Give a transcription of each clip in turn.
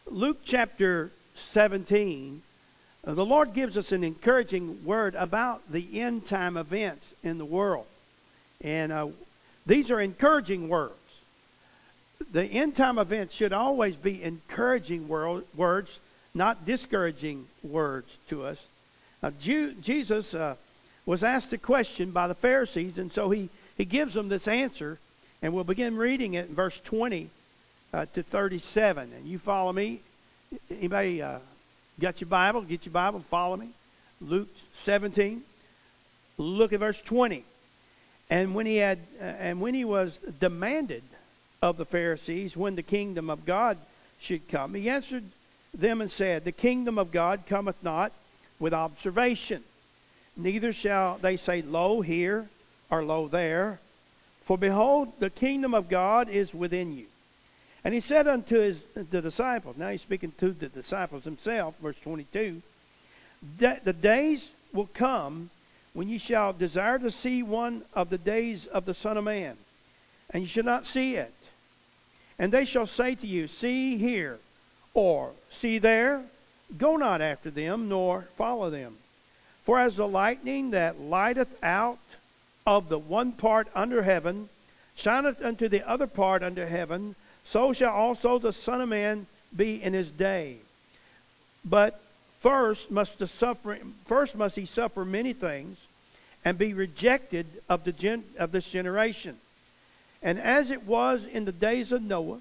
Luke chapter 17, the Lord gives us an encouraging word about the end time events in the world. And these are encouraging words. The end time events should always be encouraging words, not discouraging words to us. Jesus was asked a question by the Pharisees, and so he gives them this answer. And we'll begin reading it in verse 20 to 37. And you follow me. Anybody got your Bible? Get your Bible, follow me. Luke 17. Look at verse 20. And when he was demanded of the Pharisees when the kingdom of God should come, he answered them and said, "The kingdom of God cometh not with observation, neither shall they say, Lo here, or Lo there. For behold, the kingdom of God is within you." And he said unto the disciples, now he's speaking to the disciples himself, verse 22, that the days will come when ye shall desire to see one of the days of the Son of Man, and ye shall not see it. And they shall say to you, See here, or see there. Go not after them, nor follow them. For as the lightning that lighteth out of the one part under heaven shineth unto the other part under heaven, so shall also the Son of Man be in his day. But first must he suffer many things, and be rejected of this generation. And as it was in the days of Noah,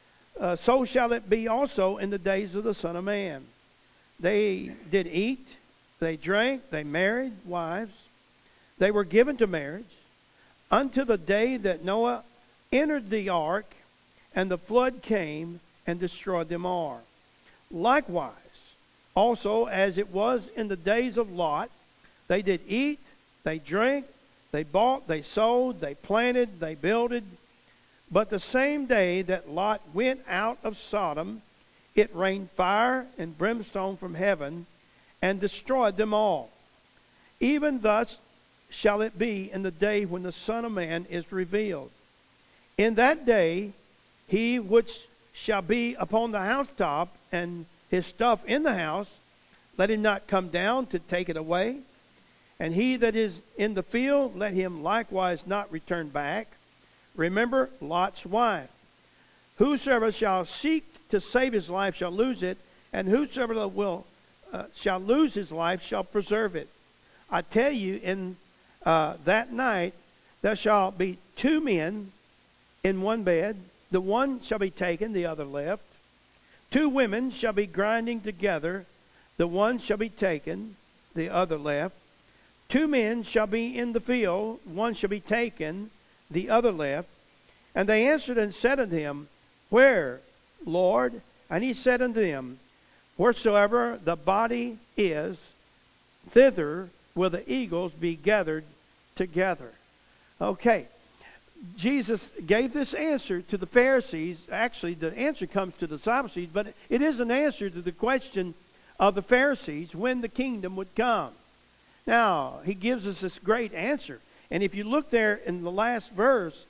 so shall it be also in the days of the Son of Man. They did eat, they drank, they married wives, they were given to marriage, unto the day that Noah entered the ark, and the flood came and destroyed them all. Likewise, also as it was in the days of Lot, they did eat, they drank, they bought, they sold, they planted, they builded. But the same day that Lot went out of Sodom, it rained fire and brimstone from heaven, and destroyed them all. Even thus shall it be in the day when the Son of Man is revealed. In that day, he which shall be upon the housetop, and his stuff in the house, let him not come down to take it away. And he that is in the field, let him likewise not return back. Remember Lot's wife. Whosoever shall seek to save his life shall lose it, and whosoever shall lose his life shall preserve it. I tell you, in that night there shall be two men in one bed. The one shall be taken, the other left. Two women shall be grinding together. The one shall be taken, the other left. Two men shall be in the field. One shall be taken, the other left. And they answered and said unto him, Where, Lord? And he said unto them, Wheresoever the body is, thither will the eagles be gathered together. Okay. Jesus gave this answer to the Pharisees. Actually, the answer comes to the Sadducees, but it is an answer to the question of the Pharisees when the kingdom would come. Now, he gives us this great answer. And if you look there in the last verse,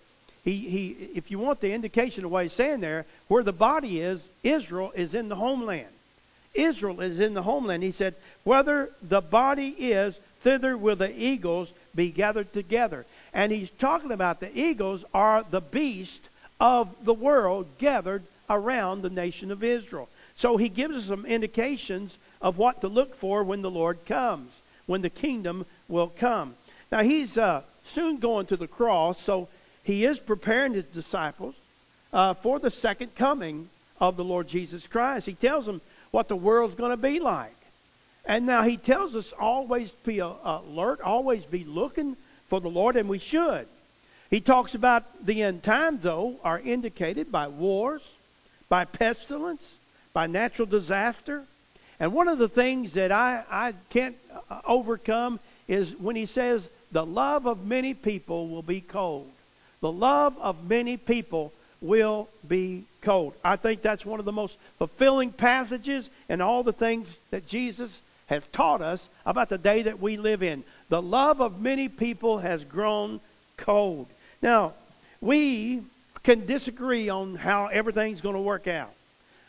if you want the indication of what he's saying there, where the body is, Israel is in the homeland. Israel is in the homeland. He said, whether the body is, thither will the eagles be gathered together. And he's talking about the eagles are the beast of the world gathered around the nation of Israel. So he gives us some indications of what to look for when the Lord comes, when the kingdom will come. Now he's soon going to the cross, so he is preparing his disciples for the second coming of the Lord Jesus Christ. He tells them what the world's going to be like. And now he tells us always be alert, always be looking for the Lord, and we should. He talks about the end times, though, are indicated by wars, by pestilence, by natural disaster. And one of the things that I can't overcome is when he says, the love of many people will be cold. The love of many people will be cold. I think that's one of the most fulfilling passages in all the things that Jesus has taught us about the day that we live in. The love of many people has grown cold. Now, we can disagree on how everything's going to work out.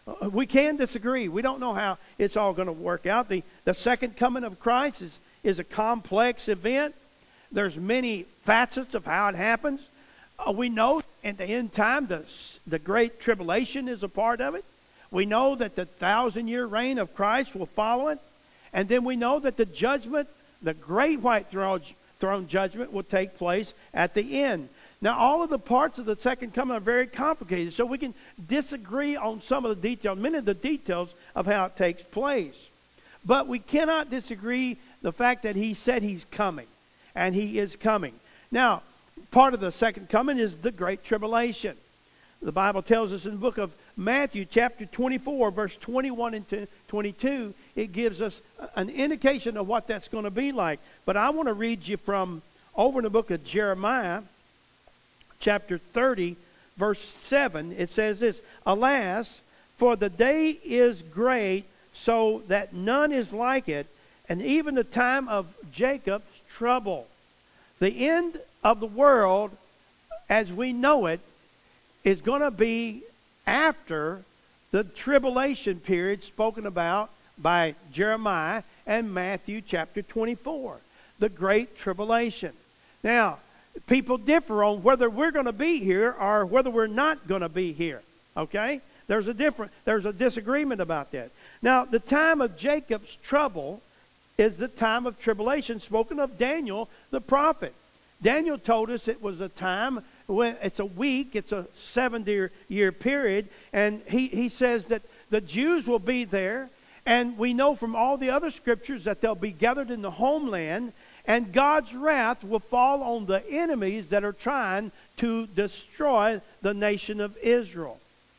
We can disagree. We don't know how it's all going to work out. The second coming of Christ is a complex event. There's many facets of how it happens. We know in the end time the great tribulation is a part of it. We know that the 1,000-year reign of Christ will follow it. And then we know that the judgment, the great white throne judgment, will take place at the end. Now, all of the parts of the second coming are very complicated, so we can disagree on some of the details, many of the details of how it takes place. But we cannot disagree the fact that he said he's coming, and he is coming. Now, part of the second coming is the Great Tribulation. The Bible tells us in the book of Matthew, chapter 24, verse 21 and 22, it gives us an indication of what that's going to be like. But I want to read you from over in the book of Jeremiah, chapter 30, verse 7. It says this, "Alas, for the day is great, so that none is like it, and even the time of Jacob's trouble." The end of the world, as we know it, is going to be after the tribulation period spoken about by Jeremiah and Matthew chapter 24. The Great Tribulation. Now, people differ on whether we're going to be here or whether we're not going to be here. Okay? There's a disagreement about that. Now, the time of Jacob's trouble is the time of tribulation spoken of Daniel the prophet. Daniel told us it was a time when it's a week, it's a 70-year period, and he says that the Jews will be there, and we know from all the other scriptures that they'll be gathered in the homeland, and God's wrath will fall on the enemies that are trying to destroy the nation of Israel.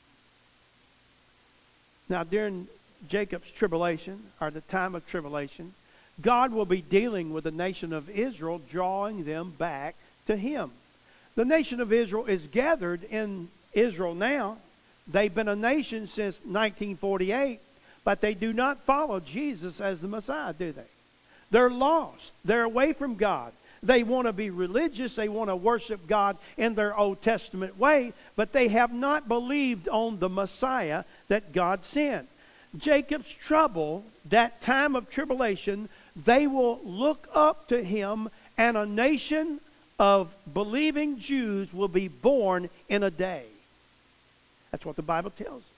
Now, during Jacob's tribulation, or the time of tribulation, God will be dealing with the nation of Israel, drawing them back to Him. The nation of Israel is gathered in Israel now. They've been a nation since 1948, but they do not follow Jesus as the Messiah, do they? They're lost. They're away from God. They want to be religious. They want to worship God in their Old Testament way, but they have not believed on the Messiah that God sent. Jacob's trouble, that time of tribulation, they will look up to him, and a nation of believing Jews will be born in a day. That's what the Bible tells us.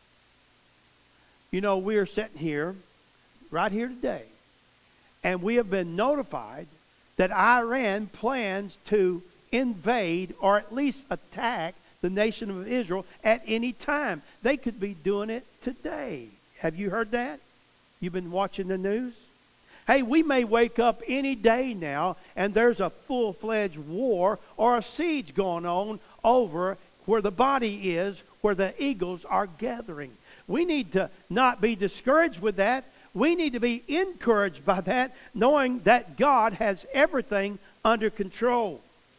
You know, we are sitting here, right here today, and we have been notified that Iran plans to invade or at least attack the nation of Israel at any time. They could be doing it today. Have you heard that? You've been watching the news? Hey, we may wake up any day now and there's a full-fledged war or a siege going on over where the body is, where the eagles are gathering. We need to not be discouraged with that. We need to be encouraged by that, knowing that God has everything under control.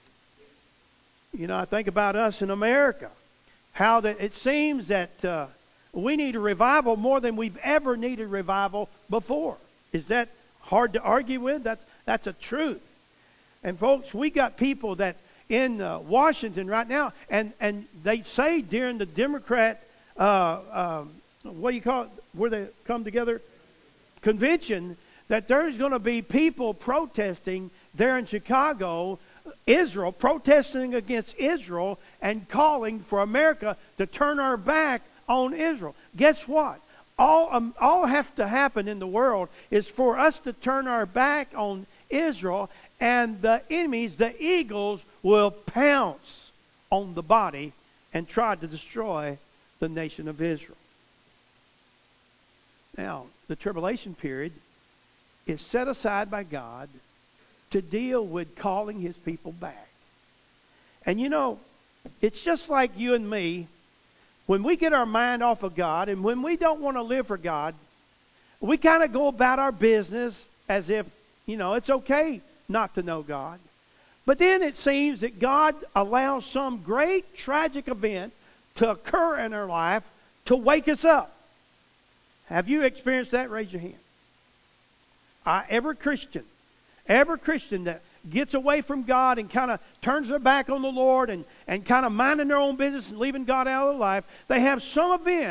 You know, I think about us in America, how that it seems that we need a revival more than we've ever needed revival before. Is that hard to argue with? That's a truth. And folks, we got people that in Washington right now, and they say during the Democrat, what do you call it, where they come together, convention, that there's going to be people protesting there in Chicago, Israel, protesting against Israel and calling for America to turn our back on Israel. Guess what? All has to happen in the world is for us to turn our back on Israel, and the enemies, the eagles, will pounce on the body and try to destroy the nation of Israel. Now, the tribulation period is set aside by God to deal with calling His people back. And you know, it's just like you and me. When we get our mind off of God and when we don't want to live for God, we kind of go about our business as if, you know, it's okay not to know God. But then it seems that God allows some great tragic event to occur in our life to wake us up. Have you experienced that? Raise your hand. Every Christian that gets away from God and kind of turns their back on the Lord and kind of minding their own business and leaving God out of their life, they have some event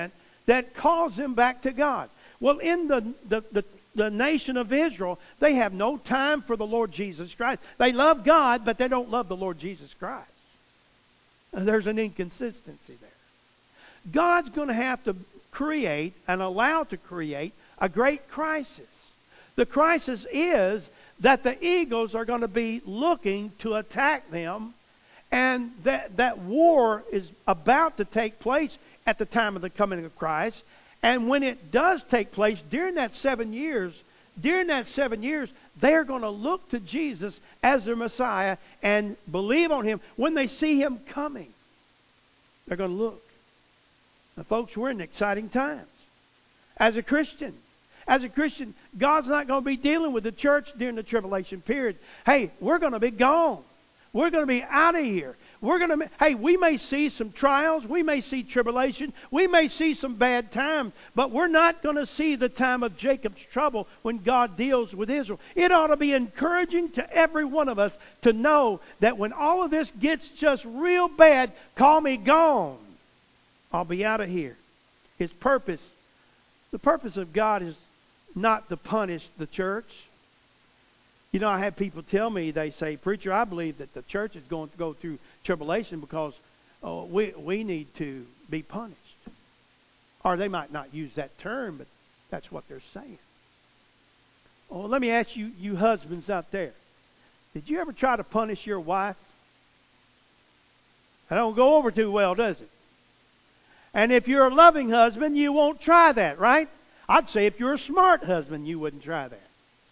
that calls them back to God. Well, in the nation of Israel, they have no time for the Lord Jesus Christ. They love God, but they don't love the Lord Jesus Christ. There's an inconsistency there. God's going to have to create and allow to create a great crisis. The crisis is that the eagles are going to be looking to attack them, and that war is about to take place at the time of the coming of Christ. And when it does take place during that 7 years, they're going to look to Jesus as their Messiah and believe on Him. When they see Him coming, they're going to look. Now, folks, we're in exciting times. As a Christian, God's not going to be dealing with the church during the tribulation period. Hey, we're going to be gone. We're going to be out of here. We may see some trials. We may see tribulation. We may see some bad times. But we're not going to see the time of Jacob's trouble when God deals with Israel. It ought to be encouraging to every one of us to know that when all of this gets just real bad, call me gone. I'll be out of here. The purpose of God is not to punish the church. You know, I have people tell me, they say, "Preacher, I believe that the church is going to go through tribulation because we need to be punished." Or they might not use that term, but that's what they're saying. Well, let me ask you husbands out there. Did you ever try to punish your wife? That don't go over too well, does it? And if you're a loving husband, you won't try that, right? I'd say if you're a smart husband, you wouldn't try that.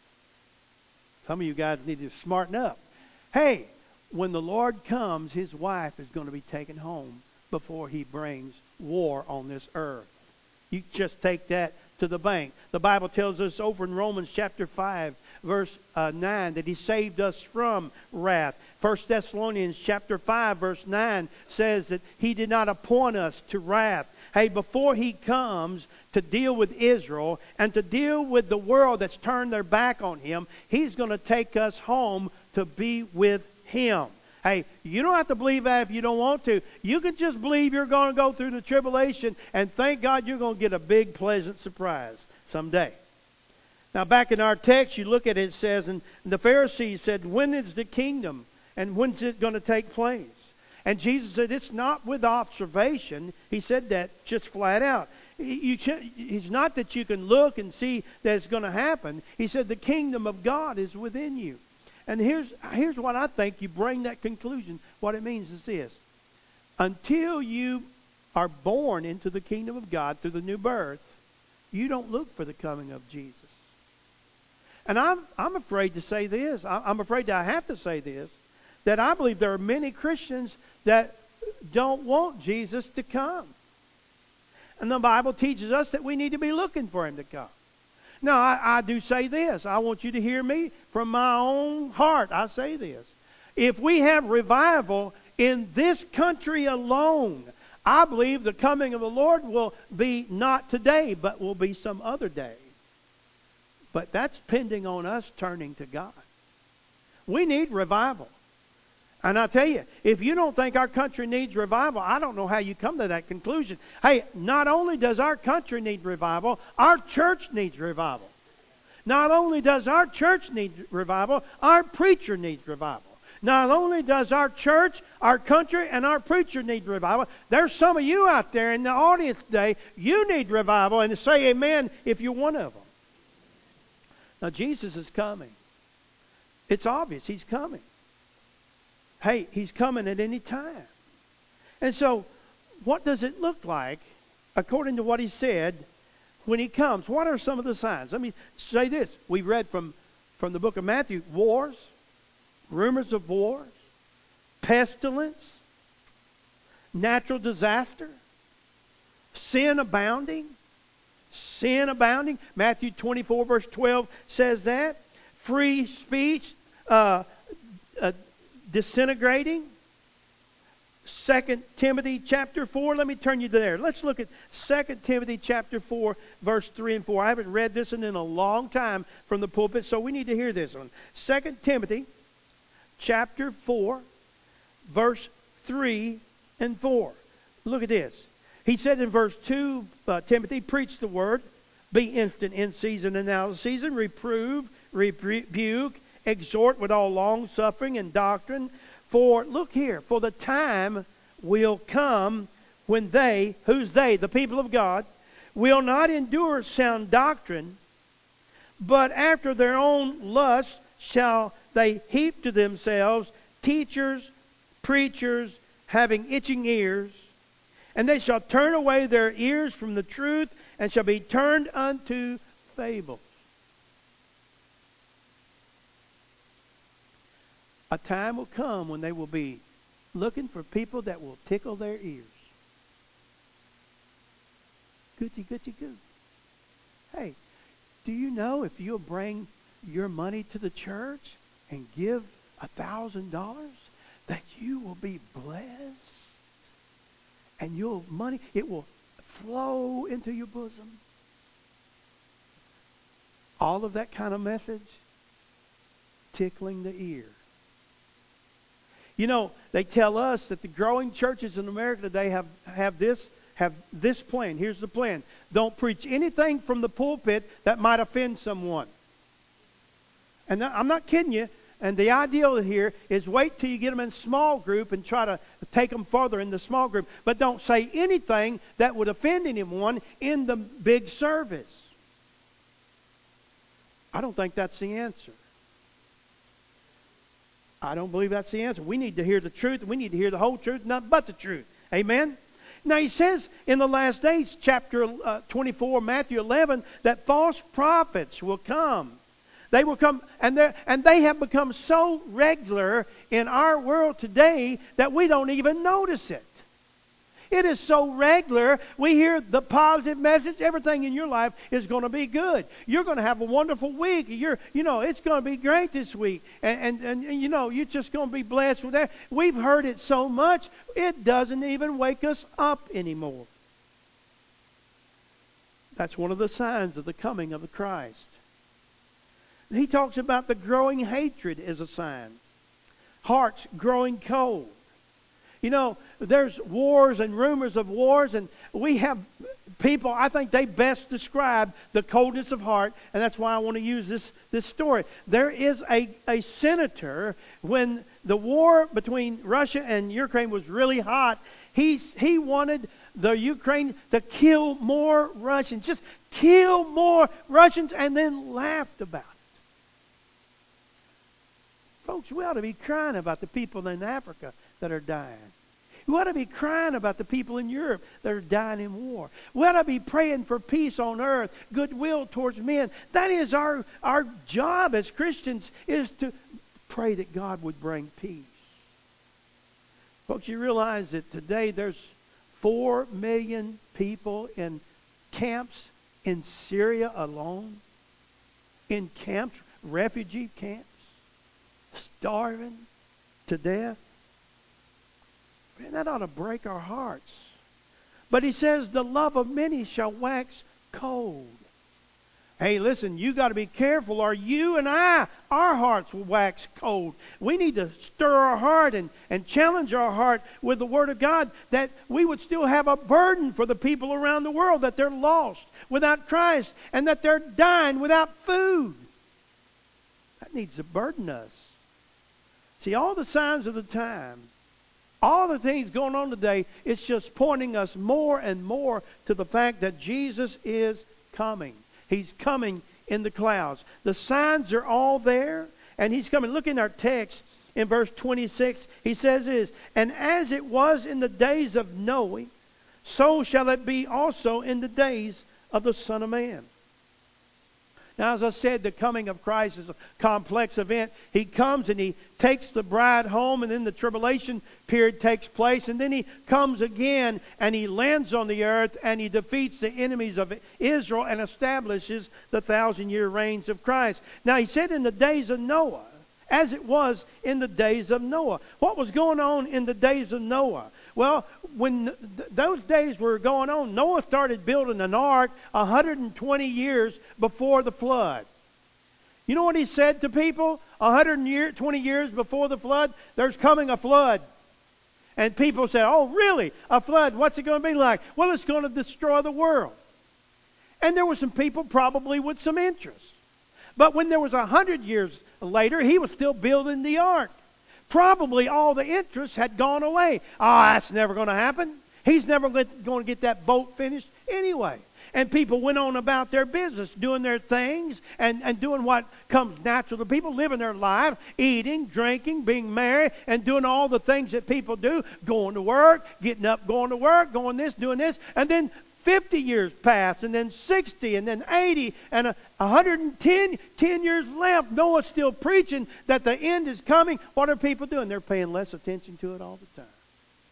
Some of you guys need to smarten up. Hey, when the Lord comes, His wife is going to be taken home before He brings war on this earth. You just take that to the bank. The Bible tells us over in Romans chapter 5, verse 9, that He saved us from wrath. 1 Thessalonians chapter 5, verse 9 says that He did not appoint us to wrath. Hey, before He comes to deal with Israel and to deal with the world that's turned their back on Him, He's going to take us home to be with Him. Hey, you don't have to believe that if you don't want to. You can just believe you're going to go through the tribulation, and thank God you're going to get a big, pleasant surprise someday. Now, back in our text, you look at it, it says, and the Pharisees said, "When is the kingdom, and when's it going to take place?" And Jesus said, "It's not with observation." He said that just flat out. It's not that you can look and see that it's going to happen. He said the kingdom of God is within you. And here's what I think you bring that conclusion. What it means is this. Until you are born into the kingdom of God through the new birth, you don't look for the coming of Jesus. And I'm afraid to say this. I'm afraid that I have to say this. That I believe there are many Christians that don't want Jesus to come. And the Bible teaches us that we need to be looking for Him to come. Now, I do say this. I want you to hear me from my own heart. I say this. If we have revival in this country alone, I believe the coming of the Lord will be not today, but will be some other day. But that's pending on us turning to God. We need revival. And I tell you, if you don't think our country needs revival, I don't know how you come to that conclusion. Hey, not only does our country need revival, our church needs revival. Not only does our church need revival, our preacher needs revival. Not only does our church, our country, and our preacher need revival, there's some of you out there in the audience today, you need revival, and say amen if you're one of them. Now, Jesus is coming. It's obvious He's coming. Hey, He's coming at any time. And so, what does it look like, according to what He said, when He comes? What are some of the signs? Let me say this. We read from the book of Matthew, wars, rumors of wars, pestilence, natural disaster, sin abounding. Sin abounding. Matthew 24, verse 12 says that. Free speech disintegrating. 2 Timothy chapter 4. Let me turn you there. Let's look at 2 Timothy chapter 4, verse 3 and 4. I haven't read this in a long time from the pulpit, so we need to hear this one. 2 Timothy chapter 4, verse 3 and 4. Look at this. He said in verse 2, Timothy, preach the word, be instant in season and out of season, reprove, rebuke, exhort with all long suffering and doctrine. For, look here, for the time will come when they, who's they? The people of God, will not endure sound doctrine, but after their own lust shall they heap to themselves teachers, preachers, having itching ears, and they shall turn away their ears from the truth, and shall be turned unto fables. A time will come when they will be looking for people that will tickle their ears. Goochie, goochie, goo. Hey, do you know if you'll bring your money to the church and give $1,000 that you will be blessed? And your money, it will flow into your bosom. All of that kind of message, tickling the ear. You know, they tell us that the growing churches in America today have this plan. Here's the plan. Don't preach anything from the pulpit that might offend someone. And I'm not kidding you. And the ideal here is wait till you get them in small group and try to take them further in the small group. But don't say anything that would offend anyone in the big service. I don't think that's the answer. I don't believe that's the answer. We need to hear the truth. We need to hear the whole truth, not but the truth. Amen? Now he says in the last days, chapter 24, Matthew 11, that false prophets will come. They will come, and they have become so regular in our world today that we don't even notice it. It is so regular. We hear the positive message. Everything in your life is going to be good. You're going to have a wonderful week. It's going to be great this week. And you're just going to be blessed with that. We've heard it so much, it doesn't even wake us up anymore. That's one of the signs of the coming of the Christ. He talks about the growing hatred as a sign. Hearts growing cold. You know, there's wars and rumors of wars, and we have people, I think they best describe the coldness of heart, and that's why I want to use this story. There is a senator, when the war between Russia and Ukraine was really hot, he wanted the Ukraine to kill more Russians. Just kill more Russians, and then laughed about it. Folks, we ought to be crying about the people in Africa that are dying. We ought to be crying about the people in Europe that are dying in war. We ought to be praying for peace on earth, goodwill towards men. That is our job as Christians, is to pray that God would bring peace. Folks, you realize that today there's 4 million people in camps in Syria alone? In camps, refugee camps? Starving to death. Man, that ought to break our hearts. But he says the love of many shall wax cold. Hey, listen, you got to be careful, or you and I, our hearts will wax cold. We need to stir our heart and challenge our heart with the Word of God, that we would still have a burden for the people around the world, that they're lost without Christ, and that they're dying without food. That needs to burden us. See, all the signs of the time, all the things going on today, it's just pointing us more and more to the fact that Jesus is coming. He's coming in the clouds. The signs are all there, and He's coming. Look in our text in verse 26. He says this, and as it was in the days of Noah, so shall it be also in the days of the Son of Man. Now, as I said, the coming of Christ is a complex event. He comes and He takes the bride home, and then the tribulation period takes place. And then He comes again and He lands on the earth and He defeats the enemies of Israel and establishes the 1,000-year reigns of Christ. Now, He said in the days of Noah, as it was in the days of Noah. What was going on in the days of Noah? Well, when those days were going on, Noah started building an ark 120 years before the flood. You know what he said to people 120 years before the flood? There's coming a flood. And people say, oh, really? A flood? What's it going to be like? Well, it's going to destroy the world. And there were some people probably with some interest. But when there was 100 years later, he was still building the ark. Probably all the interest had gone away. Oh, that's never going to happen. He's never going to get that boat finished anyway. And people went on about their business, doing their things and doing what comes natural to people, living their life, eating, drinking, being merry, and doing all the things that people do, going to work, getting up, going to work, doing this. And then 50 years passed, and then 60, and then 80, and 110 years left. Noah's still preaching that the end is coming. What are people doing? They're paying less attention to it all the time.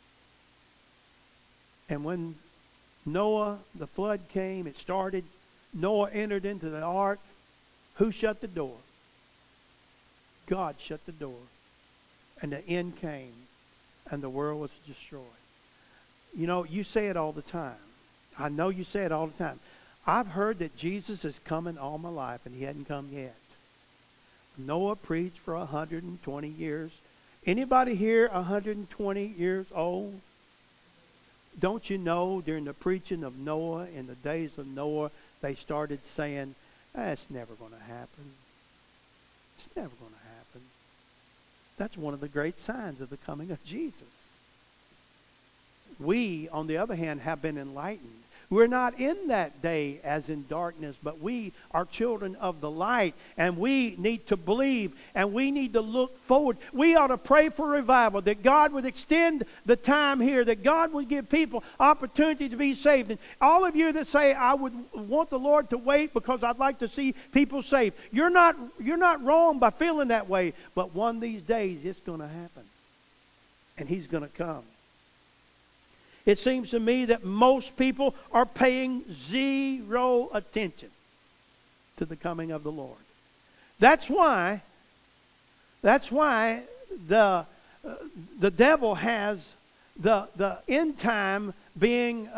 And when Noah, the flood came, it started. Noah entered into the ark. Who shut the door? God shut the door. And the end came, and the world was destroyed. You know, you say it all the time. I know you say it all the time. I've heard that Jesus is coming all my life, and he hadn't come yet. Noah preached for 120 years. Anybody here 120 years old? Don't you know during the preaching of Noah, in the days of Noah, they started saying, that's never going to happen. It's never going to happen. That's one of the great signs of the coming of Jesus. We, on the other hand, have been enlightened. We're not in that day as in darkness, but we are children of the light, and we need to believe, and we need to look forward. We ought to pray for revival, that God would extend the time here, that God would give people opportunity to be saved. And all of you that say, I would want the Lord to wait because I'd like to see people saved, you're not wrong by feeling that way, but one of these days it's going to happen, and he's going to come. It seems to me that most people are paying zero attention to the coming of the Lord. That's why the devil has the end time being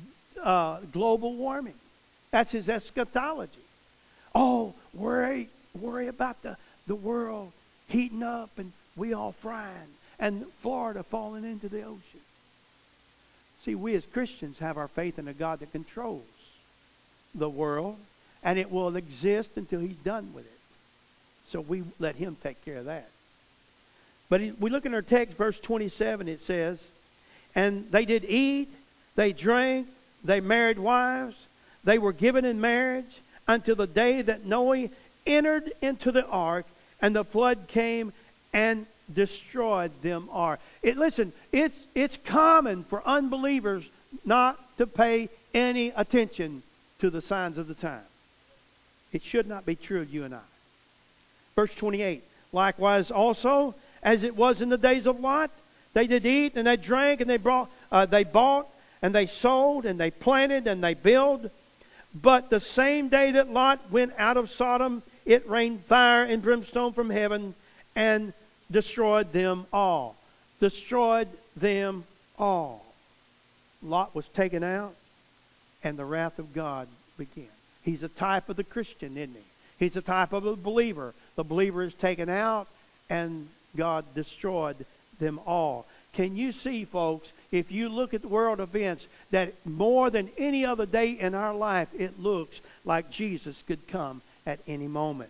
global warming. That's his eschatology. Oh, worry about the world heating up and we all frying and Florida falling into the ocean. See, we as Christians have our faith in a God that controls the world, and it will exist until he's done with it. So we let him take care of that. But we look in our text, verse 27, it says, and they did eat, they drank, they married wives, they were given in marriage until the day that Noah entered into the ark, and the flood came and destroyed them all. Listen, it's common for unbelievers not to pay any attention to the signs of the time. It should not be true of you and I. Verse 28, likewise also, as it was in the days of Lot, they did eat and they drank and they bought and they sold and they planted and they built. But the same day that Lot went out of Sodom, it rained fire and brimstone from heaven and destroyed them all. Destroyed them all. Lot was taken out, and the wrath of God began. He's a type of the Christian, isn't he? He's a type of the believer. The believer is taken out, and God destroyed them all. Can you see, folks, if you look at the world events, that more than any other day in our life, it looks like Jesus could come at any moment.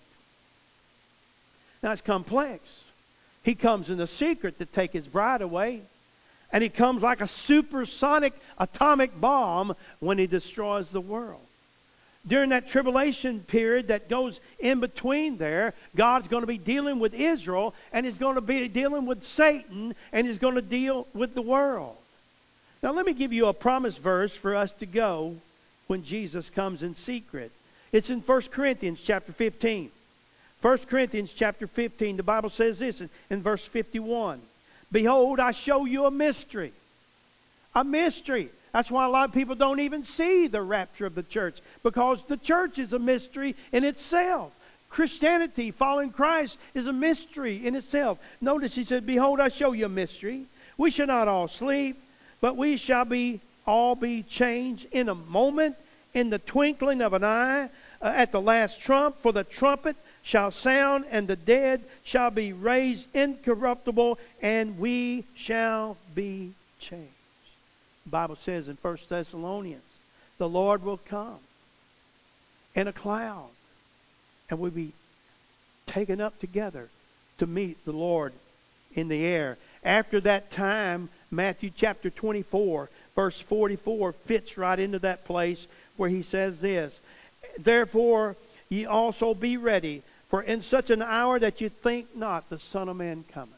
Now, it's complex. He comes in the secret to take his bride away. And he comes like a supersonic atomic bomb when he destroys the world. During that tribulation period that goes in between there, God's going to be dealing with Israel, and he's going to be dealing with Satan, and he's going to deal with the world. Now let me give you a promise verse for us to go when Jesus comes in secret. It's in 1 Corinthians chapter 15. 1 Corinthians chapter 15, the Bible says this in verse 51. Behold, I show you a mystery. A mystery. That's why a lot of people don't even see the rapture of the church, because the church is a mystery in itself. Christianity, following Christ, is a mystery in itself. Notice he said, behold, I show you a mystery. We shall not all sleep, but we shall all be changed in a moment, in the twinkling of an eye, at the last trump. For the trumpet shall sound, and the dead shall be raised incorruptible, and we shall be changed. The Bible says in 1 Thessalonians, the Lord will come in a cloud, and we'll be taken up together to meet the Lord in the air. After that time, Matthew chapter 24, verse 44 fits right into that place where he says this, therefore ye also be ready, for in such an hour that you think not, the Son of Man cometh.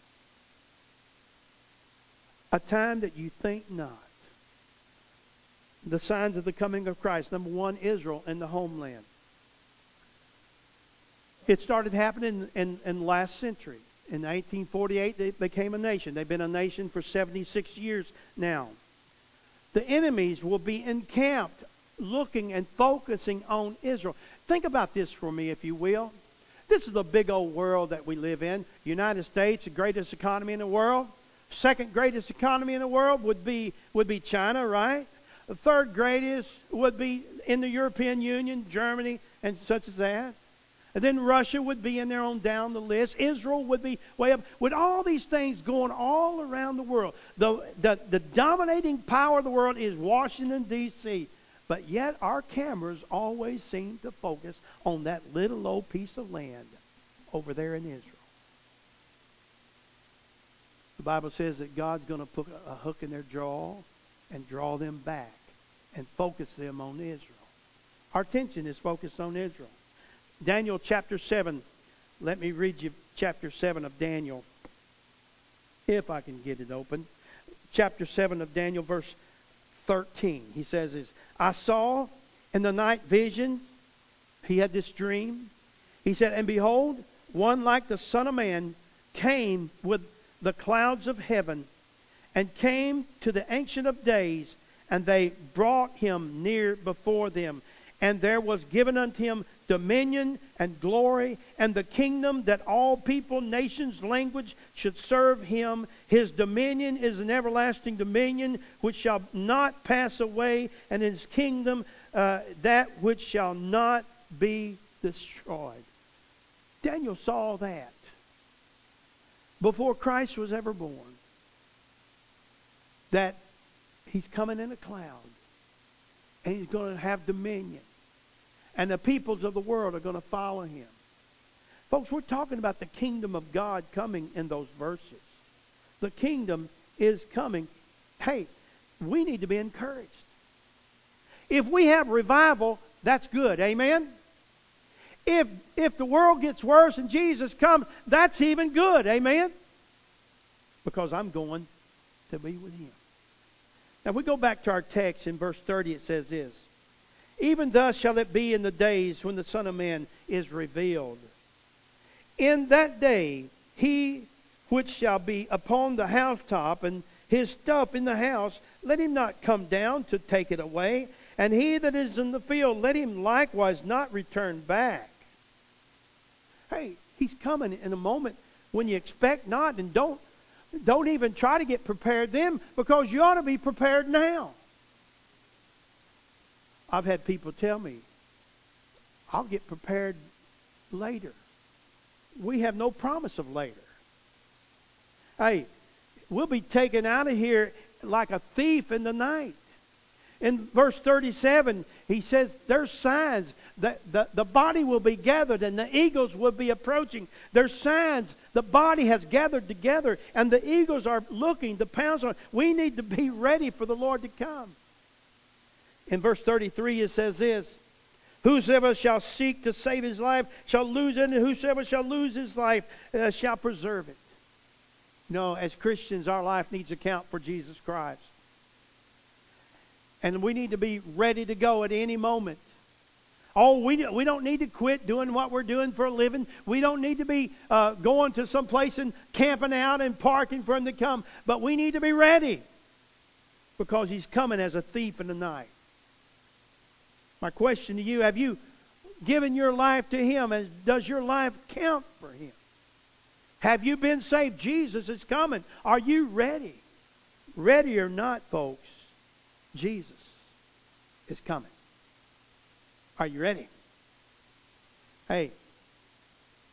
A time that you think not. The signs of the coming of Christ. Number one, Israel in the homeland. It started happening in the last century. In 1848, they became a nation. They've been a nation for 76 years now. The enemies will be encamped, looking and focusing on Israel. Think about this for me, if you will. This is the big old world that we live in. United States, the greatest economy in the world. Second greatest economy in the world would be China, right? The third greatest would be in the European Union, Germany, and such as that. And then Russia would be in there on down the list. Israel would be way up. With all these things going all around the world, the dominating power of the world is Washington, D.C. But yet our cameras always seem to focus on that little old piece of land over there in Israel. The Bible says that God's going to put a hook in their jaw and draw them back and focus them on Israel. Our attention is focused on Israel. Daniel chapter 7. Let me read you chapter 7 of Daniel, if I can get it open. Chapter 7 of Daniel, verse 13. He says this, I saw in the night vision, he had this dream. He said, and behold, one like the Son of Man came with the clouds of heaven, and came to the Ancient of Days, and they brought him near before them. And there was given unto him dominion and glory and the kingdom, that all people, nations, language should serve him. His dominion is an everlasting dominion which shall not pass away, and his kingdom that which shall not be destroyed. Daniel saw that before Christ was ever born, that he's coming in a cloud, and he's going to have dominion. And the peoples of the world are going to follow him. Folks, we're talking about the kingdom of God coming in those verses. The kingdom is coming. Hey, we need to be encouraged. If we have revival, that's good. Amen? If the world gets worse and Jesus comes, that's even good. Amen? Because I'm going to be with him. Now we go back to our text in verse 30. It says this, even thus shall it be in the days when the Son of Man is revealed. In that day, he which shall be upon the housetop, and his stuff in the house, let him not come down to take it away. And he that is in the field, let him likewise not return back. Hey, he's coming in a moment when you expect not, and don't even try to get prepared then, because you ought to be prepared now. I've had people tell me, I'll get prepared later. We have no promise of later. Hey, we'll be taken out of here like a thief in the night. In verse 37, he says there's signs that the body will be gathered and the eagles will be approaching. There's signs the body has gathered together and the eagles are looking to pounce on. We need to be ready for the Lord to come. In verse 33 it says this, whosoever shall seek to save his life shall lose it, and whosoever shall lose his life shall preserve it. You know, as Christians, our life needs to count for Jesus Christ. And we need to be ready to go at any moment. Oh, we don't need to quit doing what we're doing for a living. We don't need to be going to some place and camping out and parking for him to come. But we need to be ready, because he's coming as a thief in the night. My question to you, have you given your life to him? And does your life count for him? Have you been saved? Jesus is coming. Are you ready? Ready or not, folks, Jesus is coming. Are you ready? Hey,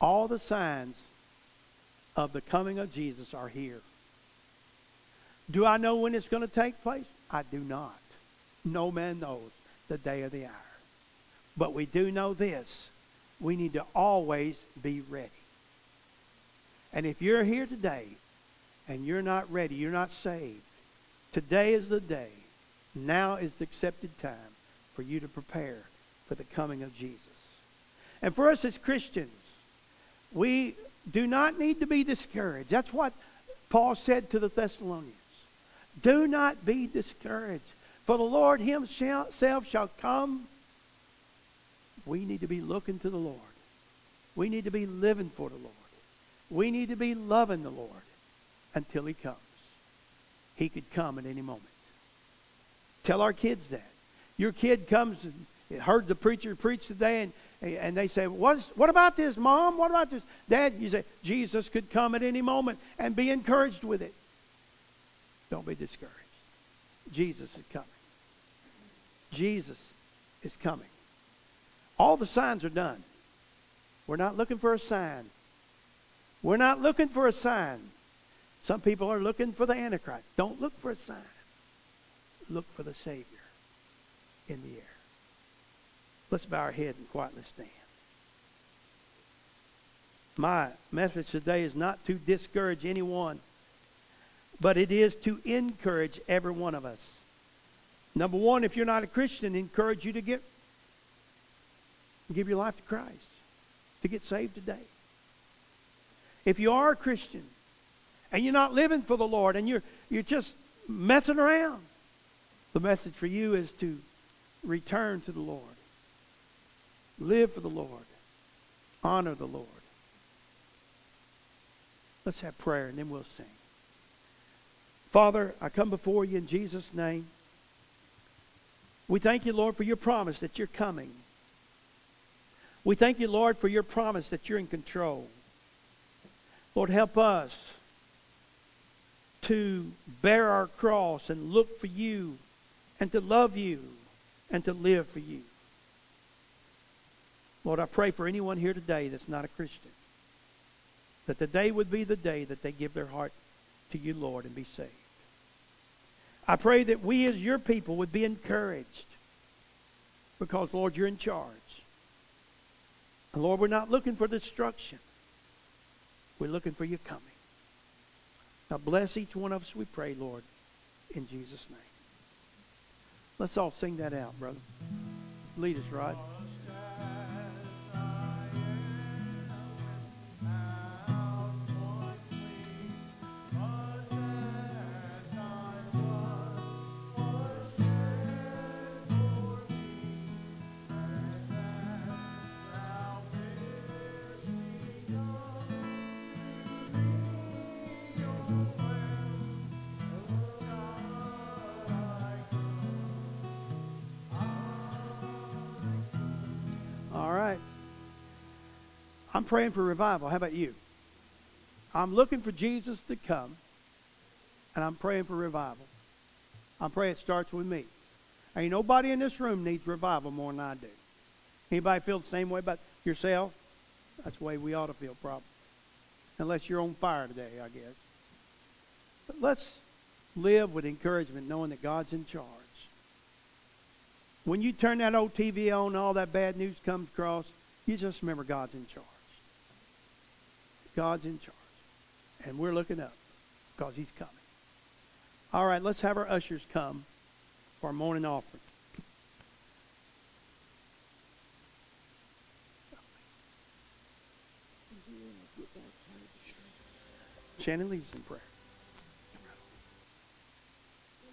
All the signs of the coming of Jesus are here. Do I know when it's going to take place? I do not. No man knows the day or the hour. But we do know this. We need to always be ready. And if you're here today and you're not ready, you're not saved, today is the day. Now is the accepted time for you to prepare for the coming of Jesus. And for us as Christians, we do not need to be discouraged. That's what Paul said to the Thessalonians. Do not be discouraged, for the Lord himself shall come. We need to be looking to the Lord. We need to be living for the Lord. We need to be loving the Lord until he comes. He could come at any moment. Tell our kids that. Your kid comes and heard the preacher preach today and they say, what about this, Mom? What about this? Dad, you say, Jesus could come at any moment, and be encouraged with it. Don't be discouraged. Jesus is coming. Jesus is coming. All the signs are done. We're not looking for a sign. We're not looking for a sign. Some people are looking for the Antichrist. Don't look for a sign. Look for the Savior in the air. Let's bow our head and quietly stand. My message today is not to discourage anyone, but it is to encourage every one of us. Number one, if you're not a Christian, encourage you to give your life to Christ, to get saved today. If you are a Christian and you're not living for the Lord and you're just messing around, the message for you is to return to the Lord. Live for the Lord. Honor the Lord. Let's have prayer and then we'll sing. Father, I come before you in Jesus' name. We thank you, Lord, for your promise that you're coming. We thank you, Lord, for your promise that you're in control. Lord, help us to bear our cross and look for you and to love you and to live for you. Lord, I pray for anyone here today that's not a Christian, that today would be the day that they give their heart to you, Lord, and be saved. I pray that we as your people would be encouraged because, Lord, you're in charge. And Lord, we're not looking for destruction. We're looking for your coming. Now bless each one of us, we pray, Lord, in Jesus' name. Let's all sing that out, brother. Lead us, Rod. I'm praying for revival. How about you? I'm looking for Jesus to come, and I'm praying for revival. I'm praying it starts with me. Ain't nobody in this room needs revival more than I do. Anybody feel the same way about yourself? That's the way we ought to feel, probably. Unless you're on fire today, I guess. But let's live with encouragement, knowing that God's in charge. When you turn that old TV on and all that bad news comes across, you just remember God's in charge. God's in charge. And we're looking up because he's coming. All right, let's have our ushers come for our morning offering. Shannon leads in prayer.